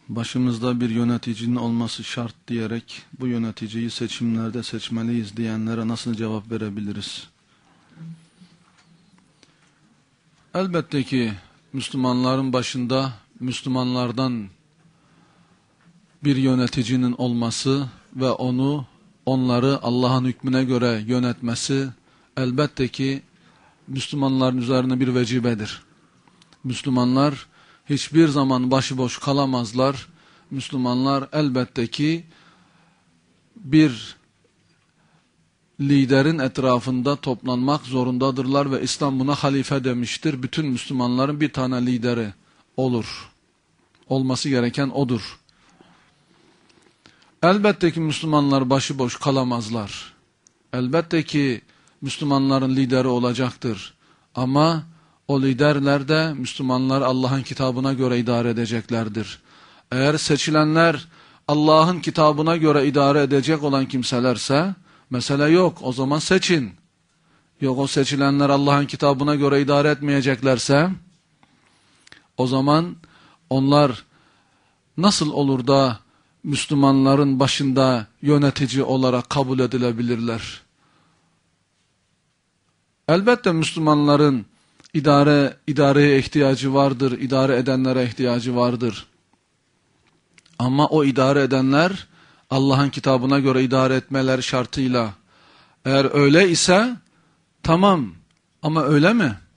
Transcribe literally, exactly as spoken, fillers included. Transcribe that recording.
başımızda bir yöneticinin olması şart diyerek bu yöneticiyi seçimlerde seçmeliyiz diyenlere nasıl cevap verebiliriz? Elbette ki Müslümanların başında Müslümanlardan bir yöneticinin olması ve onu onları Allah'ın hükmüne göre yönetmesi elbette ki Müslümanların üzerine bir vecibedir. Müslümanlar hiçbir zaman başıboş kalamazlar. Müslümanlar elbette ki bir liderin etrafında toplanmak zorundadırlar ve İslam buna halife demiştir. Bütün Müslümanların bir tane lideri olur. Olması gereken odur. Elbette ki Müslümanlar başıboş kalamazlar. Elbette ki Müslümanların lideri olacaktır. Ama o liderler de Müslümanlar Allah'ın kitabına göre idare edeceklerdir. Eğer seçilenler Allah'ın kitabına göre idare edecek olan kimselerse, mesele yok, o zaman seçin. Yok, o seçilenler Allah'ın kitabına göre idare etmeyeceklerse, o zaman onlar nasıl olur da Müslümanların başında yönetici olarak kabul edilebilirler? Elbette Müslümanların idare idareye ihtiyacı vardır, idare edenlere ihtiyacı vardır. Ama o idare edenler Allah'ın kitabına göre idare etmeleri şartıyla. Eğer öyle ise tamam, ama öyle mi?